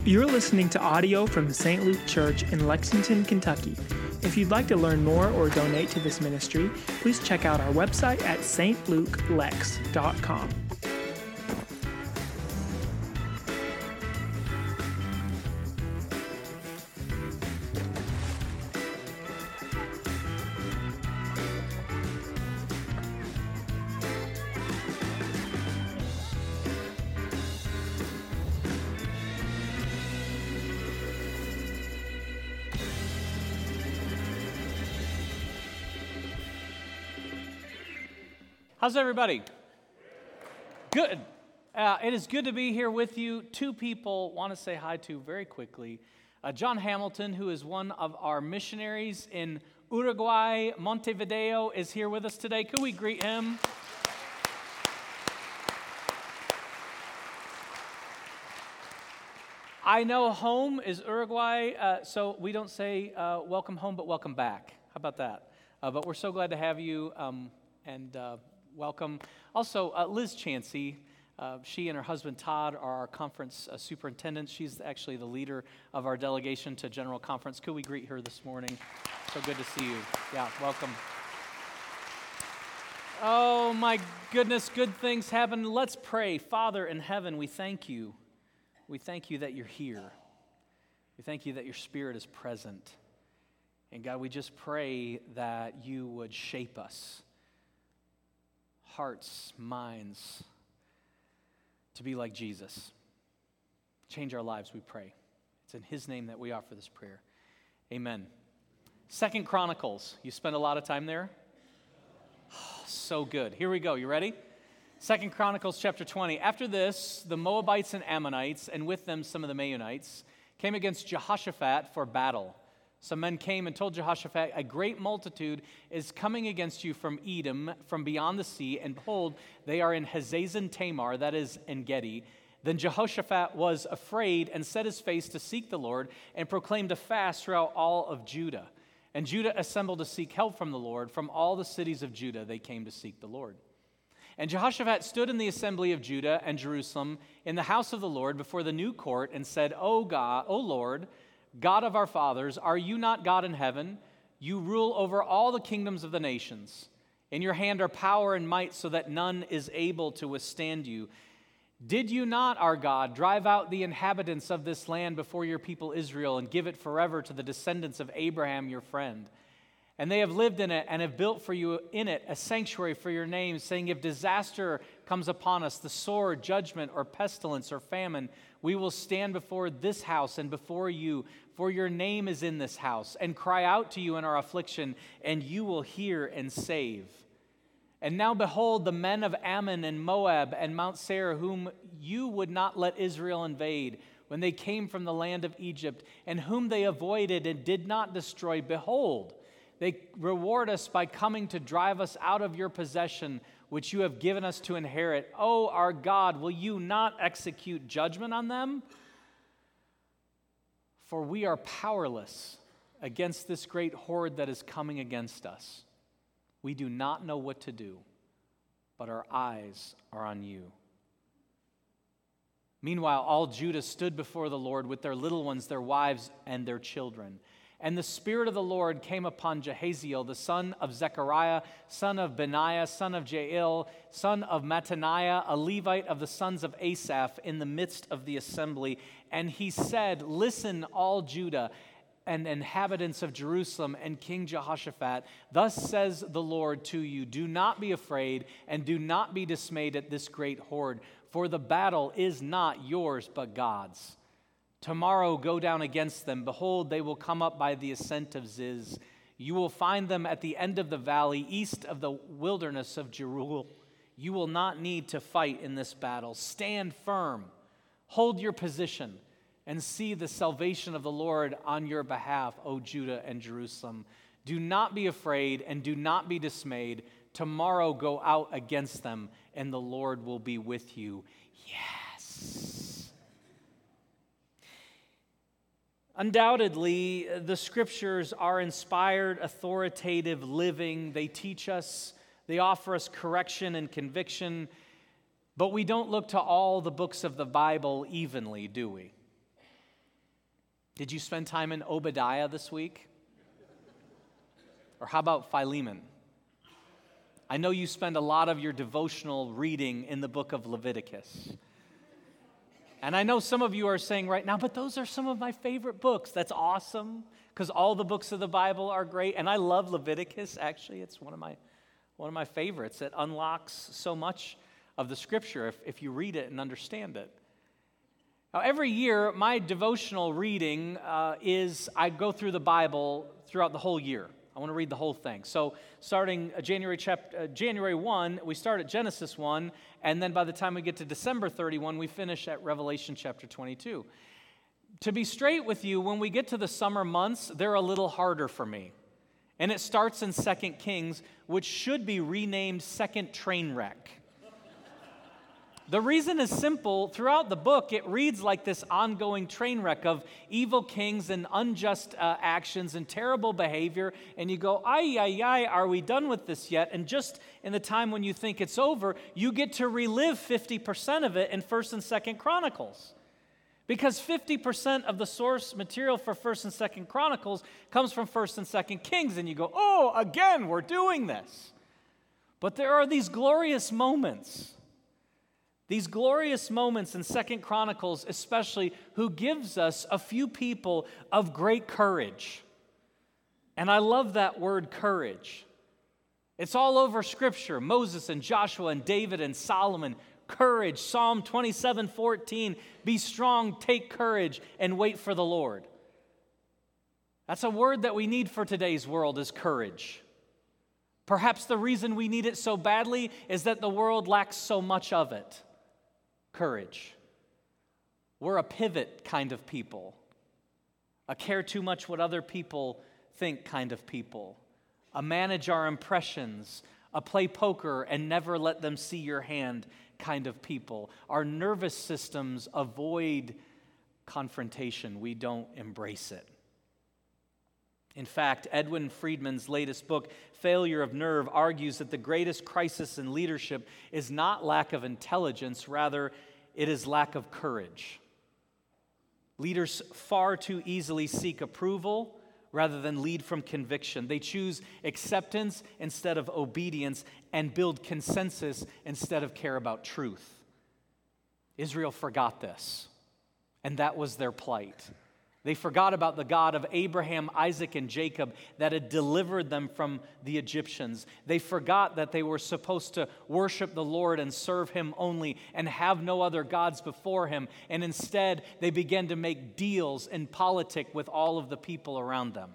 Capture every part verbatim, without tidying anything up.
You're listening to audio from the Saint Luke Church in Lexington, Kentucky. If you'd like to learn more or donate to this ministry, please check out our website at s t luke lex dot com. How's everybody? Good. Uh, it is good to be here with you. Two people want to say hi to very quickly. Uh, John Hamilton, who is one of our missionaries in Uruguay, Montevideo, is here with us today. Could we greet him? I know home is Uruguay, uh, so we don't say uh, welcome home, but welcome back. How about that? Uh, but we're so glad to have you, um, and uh, welcome. Also, uh, Liz Chansey, uh, she and her husband Todd are our conference uh, superintendents. She's actually the leader of our delegation to General Conference. Could we greet her this morning? So good to see you. Yeah, welcome. Oh my goodness, good things happen. Let's pray. Father in heaven, we thank you. We thank you that you're here. We thank you that your Spirit is present. And God, we just pray that you would shape us. Hearts, minds, to be like Jesus. Change our lives, we pray. It's in his name that we offer this prayer. Amen. Second Chronicles. You spend a lot of time there? Oh, so good. Here we go. You ready? Second Chronicles chapter twenty. After this, the Moabites and Ammonites, and with them some of the Meunites, came against Jehoshaphat for battle. Some men came and told Jehoshaphat, a great multitude is coming against you from Edom, from beyond the sea, and behold, they are in Hazazon Tamar, that is En Gedi. Then Jehoshaphat was afraid and set his face to seek the Lord and proclaimed a fast throughout all of Judah. And Judah assembled to seek help from the Lord. From all the cities of Judah they came to seek the Lord. And Jehoshaphat stood in the assembly of Judah and Jerusalem in the house of the Lord before the new court and said, O God, O Lord, God of our fathers, are you not God in heaven? You rule over all the kingdoms of the nations. In your hand are power and might so that none is able to withstand you. Did you not, our God, drive out the inhabitants of this land before your people Israel and give it forever to the descendants of Abraham, your friend? And they have lived in it and have built for you in it a sanctuary for your name, saying, if disaster comes upon us, the sword, judgment, or pestilence, or famine, we will stand before this house and before you, for your name is in this house, and cry out to you in our affliction, and you will hear and save. And now behold, the men of Ammon and Moab and Mount Seir, whom you would not let Israel invade, when they came from the land of Egypt, and whom they avoided and did not destroy, behold, they reward us by coming to drive us out of your possession, which you have given us to inherit. O our God, will you not execute judgment on them? For we are powerless against this great horde that is coming against us. We do not know what to do, but our eyes are on you. Meanwhile, all Judah stood before the Lord with their little ones, their wives, and their children. And the Spirit of the Lord came upon Jehaziel, the son of Zechariah, son of Benaiah, son of Jael, son of Mattaniah, a Levite of the sons of Asaph, in the midst of the assembly. And he said, listen, all Judah and inhabitants of Jerusalem and King Jehoshaphat, thus says the Lord to you, do not be afraid and do not be dismayed at this great horde, for the battle is not yours but God's. Tomorrow go down against them. Behold, they will come up by the ascent of Ziz. You will find them at the end of the valley, east of the wilderness of Jeruel. You will not need to fight in this battle. Stand firm, hold your position, and see the salvation of the Lord on your behalf, O Judah and Jerusalem. Do not be afraid and do not be dismayed. Tomorrow go out against them, and the Lord will be with you. Yes. Undoubtedly, the scriptures are inspired, authoritative, living. They teach us, they offer us correction and conviction, but we don't look to all the books of the Bible evenly, do we? Did you spend time in Obadiah this week? Or how about Philemon? I know you spend a lot of your devotional reading in the book of Leviticus. And I know some of you are saying right now, but those are some of my favorite books. That's awesome, because all the books of the Bible are great. And I love Leviticus, actually. It's one of my one of my favorites. It unlocks so much of the Scripture if, if you read it and understand it. Now, every year, my devotional reading uh, is I go through the Bible throughout the whole year. I want to read the whole thing. So starting January chapter, uh, January first, we start at Genesis one, and then by the time we get to December thirty-first, we finish at Revelation chapter twenty-two. To be straight with you, when we get to the summer months, they're a little harder for me. And it starts in Second Kings, which should be renamed Second Trainwreck. The reason is simple. Throughout the book, it reads like this ongoing train wreck of evil kings and unjust uh, actions and terrible behavior. And you go, ay, ay, ay, are we done with this yet? And just in the time when you think it's over, you get to relive fifty percent of it in First and Second Chronicles. Because fifty percent of the source material for First and Second Chronicles comes from First and Second Kings. And you go, oh, again, we're doing this. But there are these glorious moments. These glorious moments in Second Chronicles, especially, who gives us a few people of great courage. And I love that word courage. It's all over Scripture. Moses and Joshua and David and Solomon. Courage. Psalm twenty-seven fourteen. Be strong, take courage, and wait for the Lord. That's a word that we need for today's world is courage. Perhaps the reason we need it so badly is that the world lacks so much of it. Courage. We're a pivot kind of people, a care too much what other people think kind of people, a manage our impressions, a play poker and never let them see your hand kind of people. Our nervous systems avoid confrontation. We don't embrace it. In fact, Edwin Friedman's latest book, Failure of Nerve, argues that the greatest crisis in leadership is not lack of intelligence, rather, it is lack of courage. Leaders far too easily seek approval rather than lead from conviction. They choose acceptance instead of obedience and build consensus instead of care about truth. Israel forgot this, and that was their plight. They forgot about the God of Abraham, Isaac, and Jacob that had delivered them from the Egyptians. They forgot that they were supposed to worship the Lord and serve Him only and have no other gods before Him. And instead, they began to make deals in politics with all of the people around them.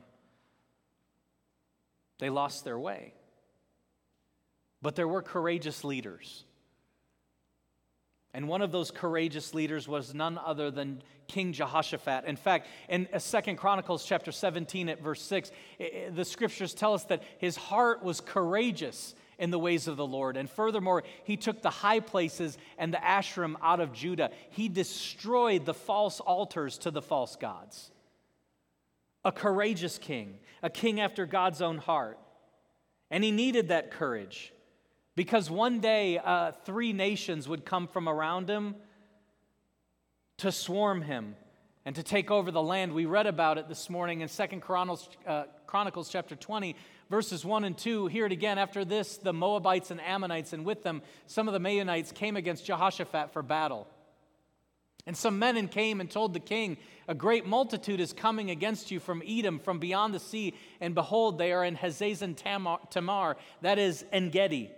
They lost their way. But there were courageous leaders. And one of those courageous leaders was none other than King Jehoshaphat. In fact, in Second Chronicles chapter seventeen at verse six, the scriptures tell us that his heart was courageous in the ways of the Lord. And furthermore, he took the high places and the Asherim out of Judah. He destroyed the false altars to the false gods. A courageous king, a king after God's own heart. And he needed that courage. Because one day, uh, three nations would come from around him to swarm him and to take over the land. We read about it this morning in Second Chronicles, uh, Chronicles chapter twenty, verses one and two. Hear it again. After this, the Moabites and Ammonites, and with them some of the Maonites, came against Jehoshaphat for battle. And some men came and told the king, a great multitude is coming against you from Edom, from beyond the sea, and behold, they are in Hazazon Tamar, that is En-gedi.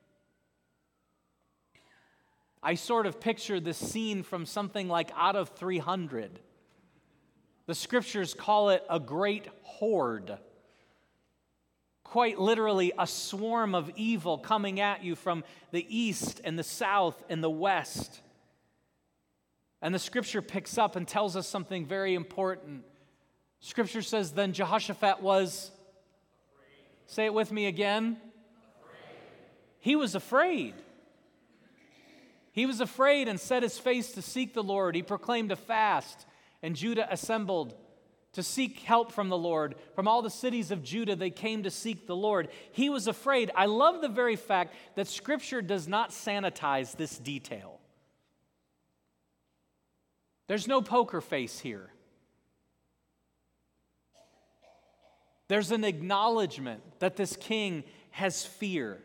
I sort of picture this scene from something like Out of three hundred. The scriptures call it a great horde. Quite literally, a swarm of evil coming at you from the east and the south and the west. And the scripture picks up and tells us something very important. Scripture says, then Jehoshaphat was, afraid. Say it with me again. Afraid. He was afraid. He was afraid and set his face to seek the Lord. He proclaimed a fast, and Judah assembled to seek help from the Lord. From all the cities of Judah, they came to seek the Lord. He was afraid. I love the very fact that Scripture does not sanitize this detail. There's no poker face here. There's an acknowledgement that this king has fear.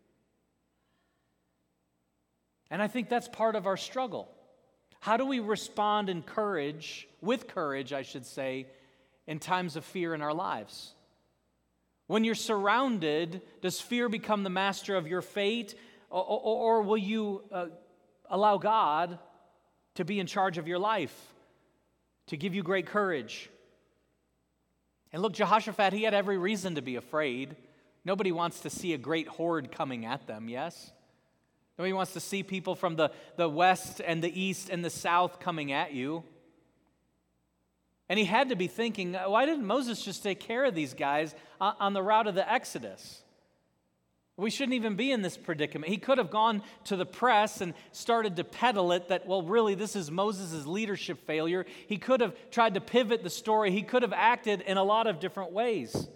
And I think that's part of our struggle. How do we respond in courage, with courage, I should say, in times of fear in our lives? When you're surrounded, does fear become the master of your fate, or, or, or will you uh, allow God to be in charge of your life, to give you great courage? And look, Jehoshaphat, he had every reason to be afraid. Nobody wants to see a great horde coming at them, yes? Nobody wants to see people from the, the west and the east and the south coming at you. And he had to be thinking, why didn't Moses just take care of these guys on the route of the Exodus? We shouldn't even be in this predicament. He could have gone to the press and started to peddle it that, well, really, this is Moses' leadership failure. He could have tried to pivot the story. He could have acted in a lot of different ways.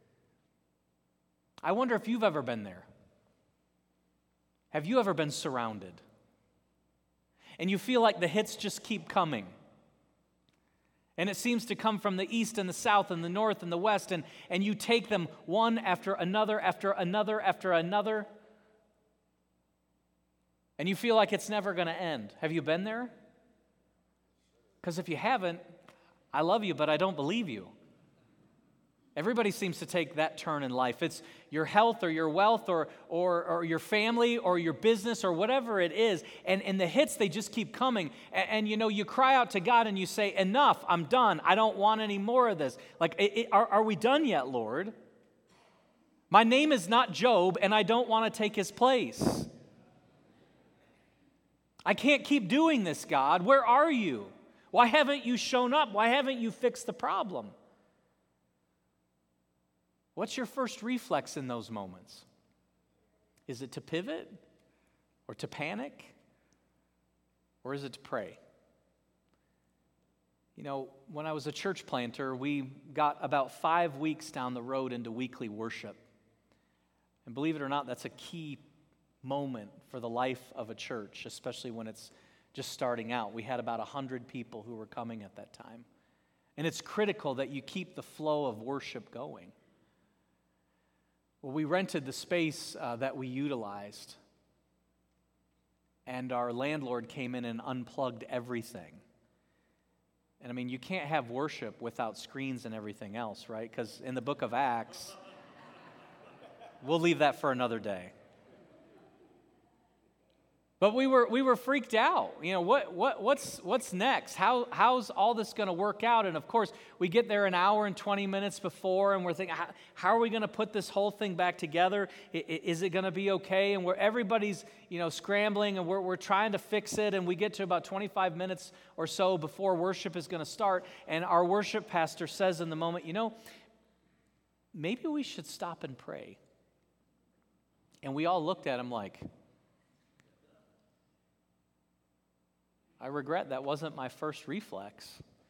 I wonder if you've ever been there. Have you ever been surrounded? And you feel like the hits just keep coming. And it seems to come from the east and the south and the north and the west, and, and you take them one after another, after another, after another, and you feel like it's never going to end. Have you been there? Because if you haven't, I love you, but I don't believe you. Everybody seems to take that turn in life. It's your health or your wealth or, or, or your family or your business or whatever it is. And, and the hits, they just keep coming. And, and, you know, you cry out to God and you say, enough, I'm done. I don't want any more of this. Like, it, it, are, are we done yet, Lord? My name is not Job, and I don't want to take his place. I can't keep doing this, God. Where are you? Why haven't you shown up? Why haven't you fixed the problem? What's your first reflex in those moments? Is it to pivot or to panic? Or is it to pray? You know, when I was a church planter, we got about five weeks down the road into weekly worship. And believe it or not, that's a key moment for the life of a church, especially when it's just starting out. We had about one hundred people who were coming at that time. And it's critical that you keep the flow of worship going. Well, we rented the space uh, that we utilized, and our landlord came in and unplugged everything. And I mean, you can't have worship without screens and everything else, right? Because in the book of Acts, we'll leave that for another day. But we were we were freaked out. You know, what what what's what's next? How how's all this going to work out? And of course, we get there an hour and twenty minutes before, and we're thinking, how, how are we going to put this whole thing back together? I, is it going to be okay? And we're everybody's you know scrambling, and we're we're trying to fix it. And we get to about twenty-five minutes or so before worship is going to start, and our worship pastor says in the moment, you know, maybe we should stop and pray. And we all looked at him like, I regret that wasn't my first reflex.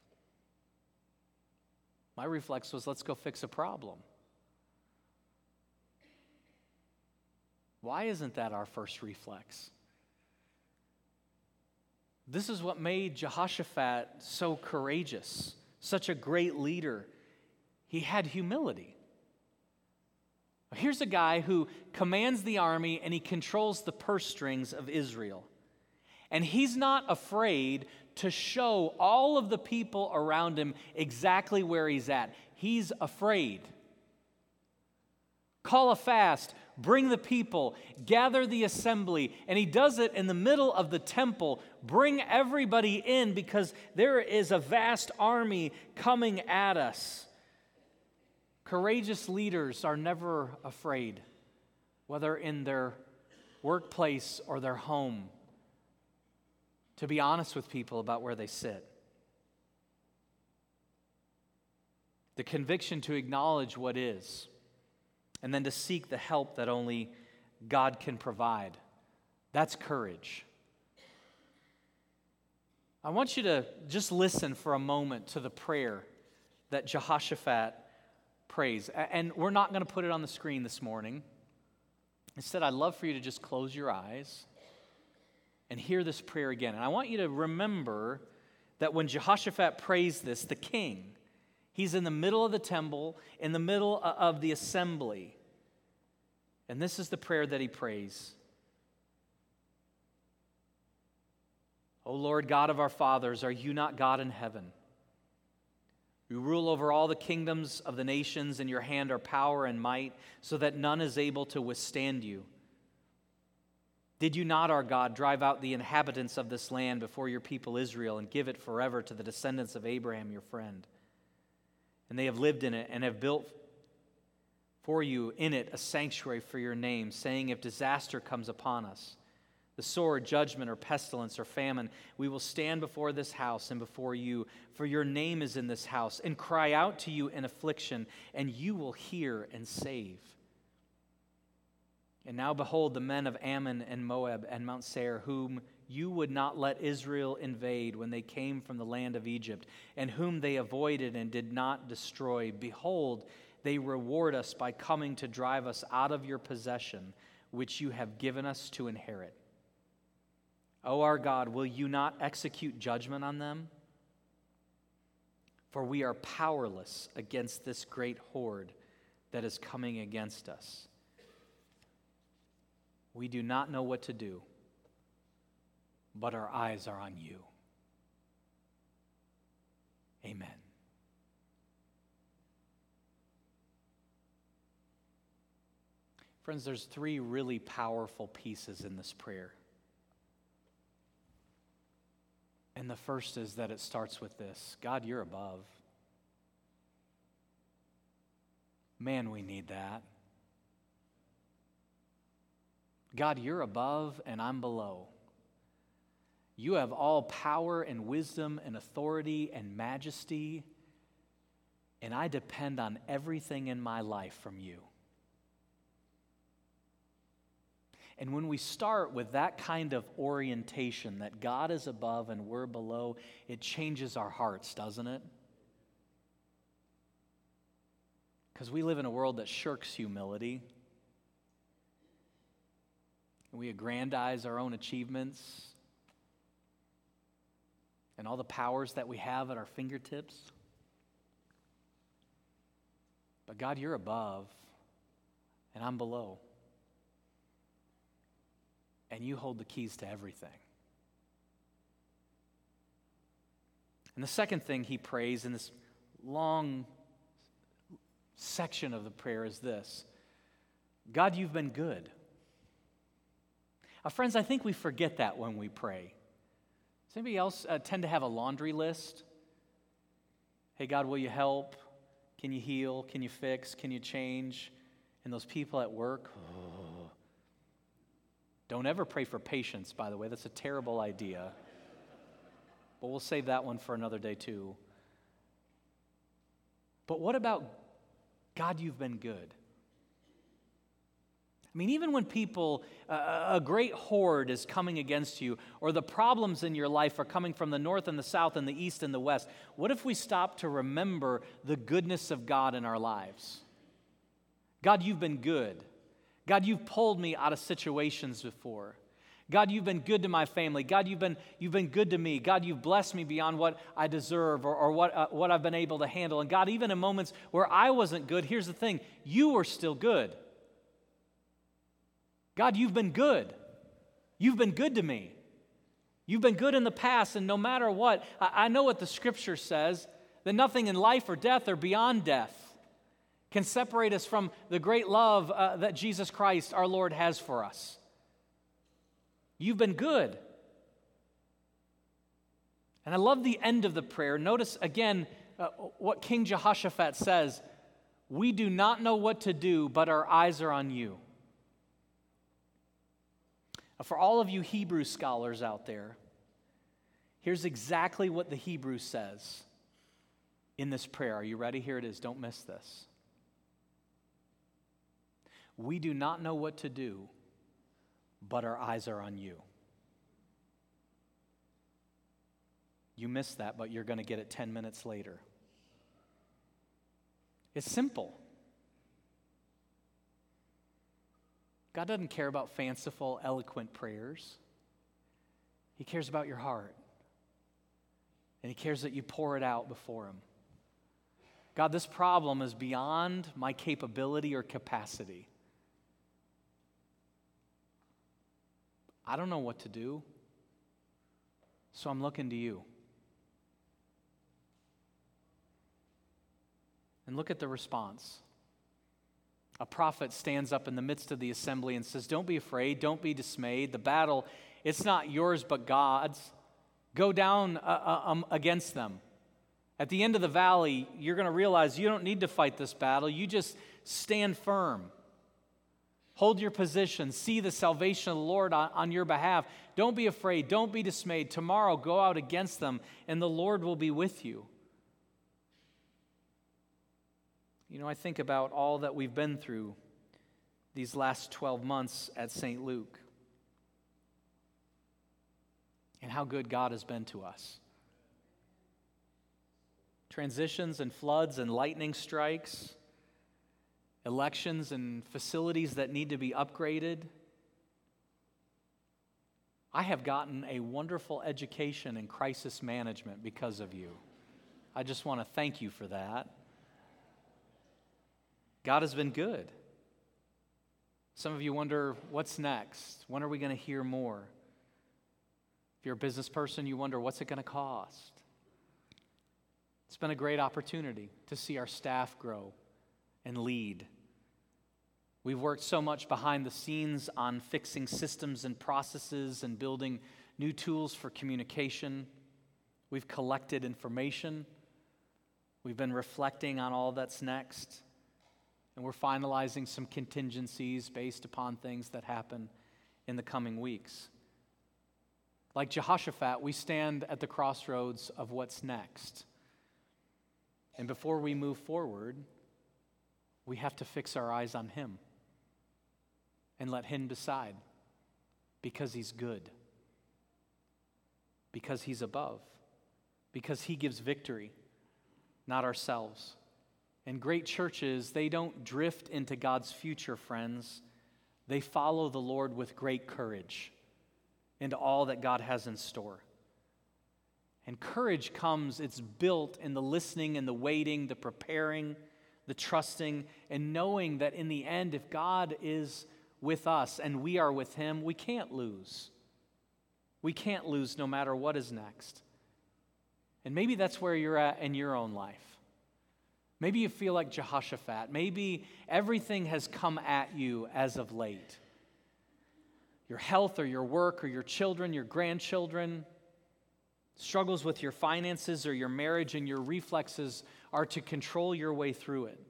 My reflex was, let's go fix a problem. Why isn't that our first reflex? This is what made Jehoshaphat so courageous, such a great leader. He had humility. Here's a guy who commands the army and he controls the purse strings of Israel. And he's not afraid to show all of the people around him exactly where he's at. He's afraid. Call a fast, bring the people, gather the assembly, and he does it in the middle of the temple. Bring everybody in because there is a vast army coming at us. Courageous leaders are never afraid, whether in their workplace or their home, to be honest with people about where they sit. The conviction to acknowledge what is, and then to seek the help that only God can provide. That's courage. I want you to just listen for a moment to the prayer that Jehoshaphat prays. And we're not going to put it on the screen this morning. Instead, I'd love for you to just close your eyes and hear this prayer again. And I want you to remember that when Jehoshaphat prays this, the king, he He's in the middle of the temple, in the middle of the assembly. And this is the prayer that he prays. O Lord God of our fathers, are you not God in heaven? You rule over all the kingdoms of the nations. In your hand are power and might, so that none is able to withstand you. Did you not, our God, drive out the inhabitants of this land before your people Israel and give it forever to the descendants of Abraham, your friend? And they have lived in it and have built for you in it a sanctuary for your name, saying, if disaster comes upon us, the sword, judgment, or pestilence, or famine, we will stand before this house and before you, for your name is in this house, and cry out to you in affliction, and you will hear and save. And now behold, the men of Ammon and Moab and Mount Seir, whom you would not let Israel invade when they came from the land of Egypt, and whom they avoided and did not destroy, behold, they reward us by coming to drive us out of your possession, which you have given us to inherit. O our God, will you not execute judgment on them? For we are powerless against this great horde that is coming against us. We do not know what to do, but our eyes are on you. Amen. Friends, there's three really powerful pieces in this prayer. And the first is that it starts with this: God, you're above. Man, we need that. God, you're above and I'm below. You have all power and wisdom and authority and majesty, and I depend on everything in my life from you. And when we start with that kind of orientation, that God is above and we're below, it changes our hearts, doesn't it? Because we live in a world that shirks humility. We aggrandize our own achievements and all the powers that we have at our fingertips. But God, you're above and I'm below. And you hold the keys to everything. And the second thing he prays in this long section of the prayer is this: God, you've been good. Now, friends, I think we forget that when we pray. Does anybody else uh, tend to have a laundry list? Hey, God, will you help? Can you heal? Can you fix? Can you change? And those people at work, oh. Don't ever pray for patience, by the way. That's a terrible idea. But we'll save that one for another day, too. But what about God, you've been good? I mean, even when people, uh, a great horde is coming against you, or the problems in your life are coming from the north and the south and the east and the west, what if we stop to remember the goodness of God in our lives? God, you've been good. God, you've pulled me out of situations before. God, you've been good to my family. God, you've been, you've been good to me. God, you've blessed me beyond what I deserve or, or what, uh, what I've been able to handle. And God, even in moments where I wasn't good, here's the thing: you were still good. God, you've been good. You've been good to me. You've been good in the past, and no matter what, I, I know what the Scripture says, that nothing in life or death or beyond death can separate us from the great love uh, that Jesus Christ, our Lord, has for us. You've been good. And I love the end of the prayer. Notice again uh, what King Jehoshaphat says: we do not know what to do, but our eyes are on you. Now, for all of you Hebrew scholars out there, here's exactly what the Hebrew says in this prayer. Are you ready? Here it is. Don't miss this. We do not know what to do, but our eyes are on you. You missed that, but you're going to get it ten minutes later. It's simple. God doesn't care about fanciful, eloquent prayers. He cares about your heart. And He cares that you pour it out before Him. God, this problem is beyond my capability or capacity. I don't know what to do, so I'm looking to you. And look at the response. A prophet stands up in the midst of the assembly and says, don't be afraid, don't be dismayed. The battle, it's not yours but God's. Go down uh, uh, um, against them. At the end of the valley, you're going to realize you don't need to fight this battle. You just stand firm. Hold your position. See the salvation of the Lord on, on your behalf. Don't be afraid. Don't be dismayed. Tomorrow, go out against them, and the Lord will be with you. You know, I think about all that we've been through these last twelve months at Saint Luke and how good God has been to us. Transitions and floods and lightning strikes, elections and facilities that need to be upgraded. I have gotten a wonderful education in crisis management because of you. I just want to thank you for that. God has been good. Some of you wonder, what's next? When are we going to hear more? If you're a business person, you wonder, what's it going to cost? It's been a great opportunity to see our staff grow and lead. We've worked so much behind the scenes on fixing systems and processes and building new tools for communication. We've collected information. We've been reflecting on all that's next. And we're finalizing some contingencies based upon things that happen in the coming weeks. Like Jehoshaphat, we stand at the crossroads of what's next. And before we move forward, we have to fix our eyes on him and let him decide, because he's good, because he's above, because he gives victory, not ourselves. And great churches, they don't drift into God's future, friends. They follow the Lord with great courage into all that God has in store. And courage comes, it's built in the listening and the waiting, the preparing, the trusting, and knowing that in the end, if God is with us and we are with him, we can't lose. We can't lose no matter what is next. And maybe that's where you're at in your own life. Maybe you feel like Jehoshaphat. Maybe everything has come at you as of late. Your health or your work or your children, your grandchildren, struggles with your finances or your marriage, and your reflexes are to control your way through it.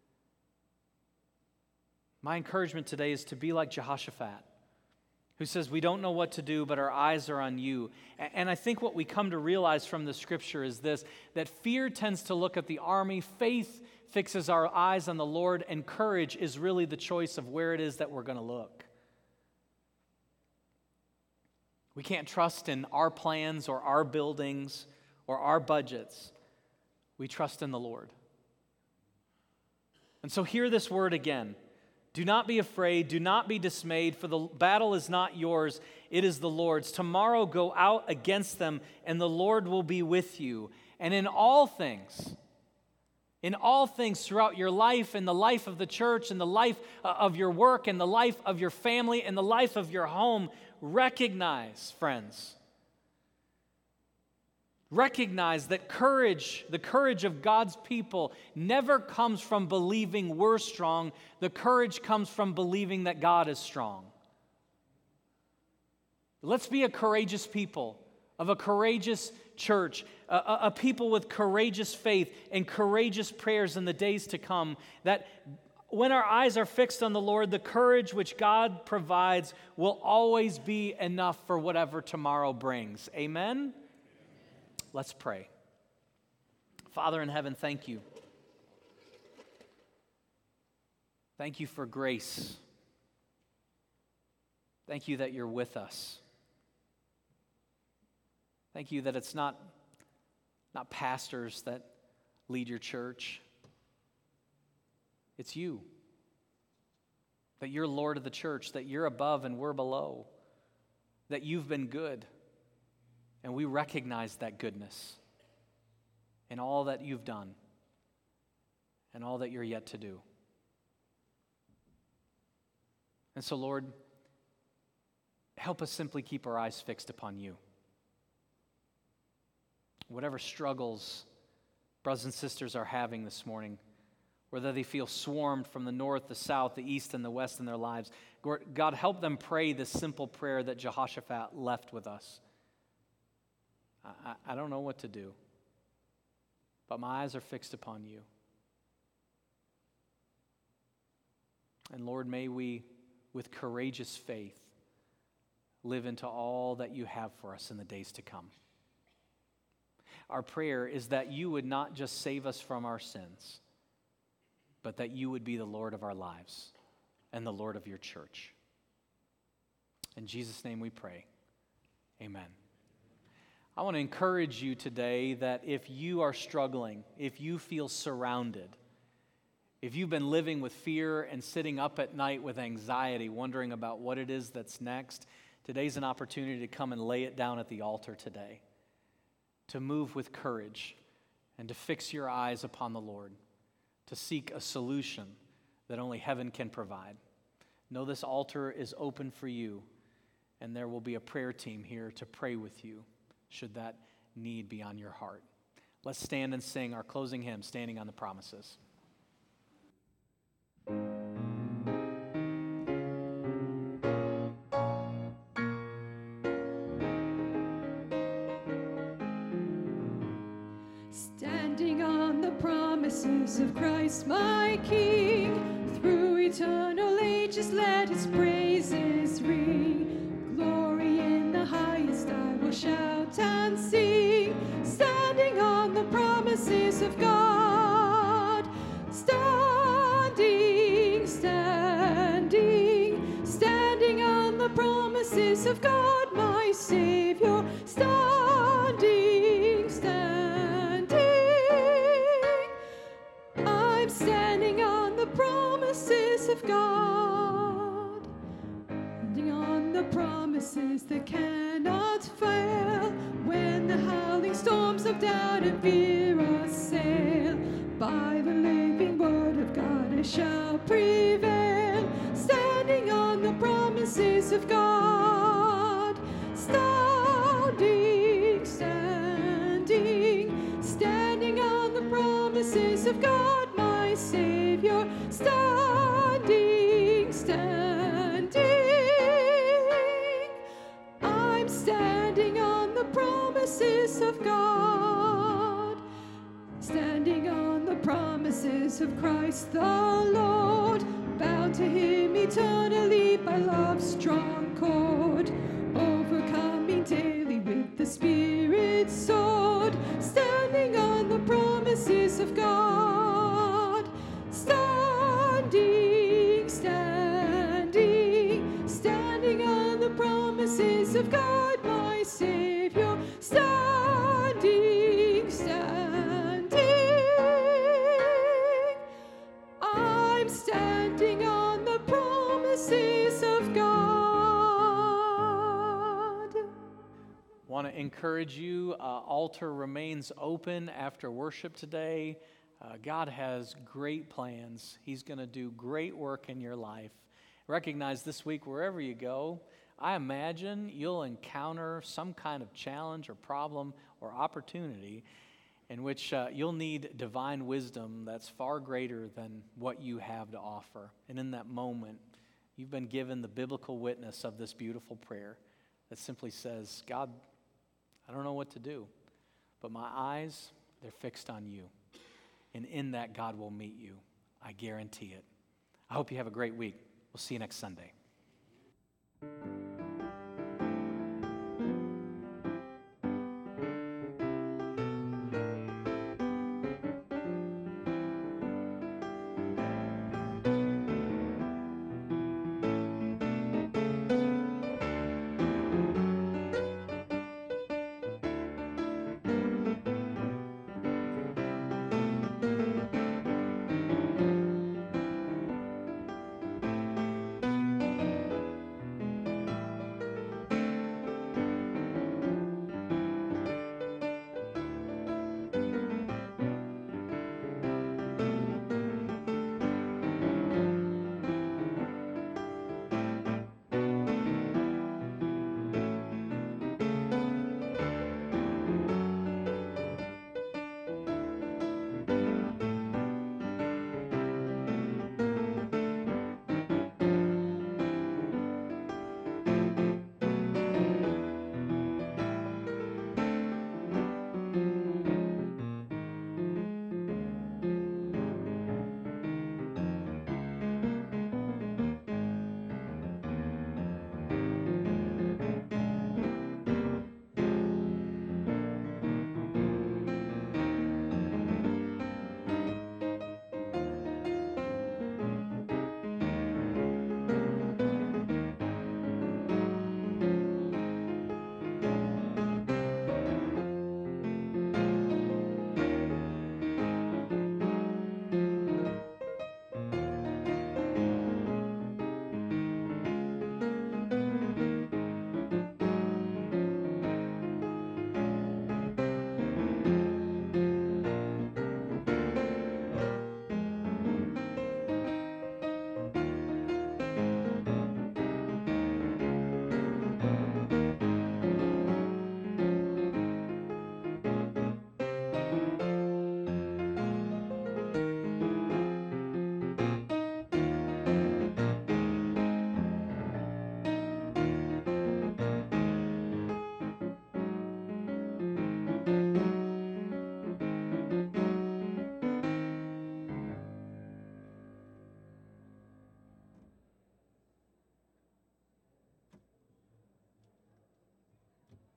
My encouragement today is to be like Jehoshaphat, who says, we don't know what to do, but our eyes are on you. And I think what we come to realize from the scripture is this, that fear tends to look at the army, faith fixes our eyes on the Lord, and courage is really the choice of where it is that we're going to look. We can't trust in our plans or our buildings or our budgets. We trust in the Lord. And so hear this word again. Do not be afraid, do not be dismayed, for the battle is not yours, it is the Lord's. Tomorrow go out against them, and the Lord will be with you. And in all things, in all things throughout your life, in the life of the church, in the life of your work, in the life of your family, in the life of your home, recognize, friends, recognize that courage, the courage of God's people, never comes from believing we're strong. The courage comes from believing that God is strong. Let's be a courageous people, of a courageous church, a, a, a people with courageous faith and courageous prayers in the days to come, that when our eyes are fixed on the Lord, the courage which God provides will always be enough for whatever tomorrow brings. Amen? Let's pray. Father in heaven, thank you. Thank you for grace. Thank you that you're with us. Thank you that it's not, not pastors that lead your church. It's you. That you're Lord of the church, that you're above and we're below, that you've been good. And we recognize that goodness in all that you've done. and all that you're yet to do. And so, Lord, help us simply keep our eyes fixed upon you. Whatever struggles brothers and sisters are having this morning, whether they feel swarmed from the north, the south, the east, and the west in their lives, God, help them pray this simple prayer that Jehoshaphat left with us. I, I don't know what to do, but my eyes are fixed upon you. And Lord, may we, with courageous faith, live into all that you have for us in the days to come. Our prayer is that you would not just save us from our sins, but that you would be the Lord of our lives and the Lord of your church. In Jesus' name we pray. Amen. I want to encourage you today that if you are struggling, if you feel surrounded, if you've been living with fear and sitting up at night with anxiety, wondering about what it is that's next, today's an opportunity to come and lay it down at the altar today, to move with courage and to fix your eyes upon the Lord, to seek a solution that only heaven can provide. Know this altar is open for you, and there will be a prayer team here to pray with you should that need be on your heart. Let's stand and sing our closing hymn, Standing on the Promises. Standing on the promises of Christ my King, through eternal ages let his praises ring. Glory in the highest I will shout and sing, standing on the promises of God. Standing, standing, standing on the promises of God my Savior. Standing, standing, I'm standing on the promises of God, standing on the promises that cannot fail. When the howling storms of doubt and fear assail, by the living word of God I shall prevail. Standing on the promises of God, standing, standing, standing on the promises of God my Savior. Standing, standing, I'm standing on the promises of God, standing on the promises of Christ the Lord, bound to him eternally by love's strong cord, overcoming daily with the Spirit's sword, standing on the promises of God. Standing, standing, standing on the promises of God my Savior. Standing, standing, I'm standing on the promises of God. Want to encourage you, uh, altar remains open after worship today. Uh, God has great plans. He's going to do great work in your life. Recognize this week, wherever you go, I imagine you'll encounter some kind of challenge or problem or opportunity in which uh, you'll need divine wisdom that's far greater than what you have to offer. And in that moment, you've been given the biblical witness of this beautiful prayer that simply says, God, I don't know what to do, but my eyes, they're fixed on you. And in that, God will meet you. I guarantee it. I hope you have a great week. We'll see you next Sunday.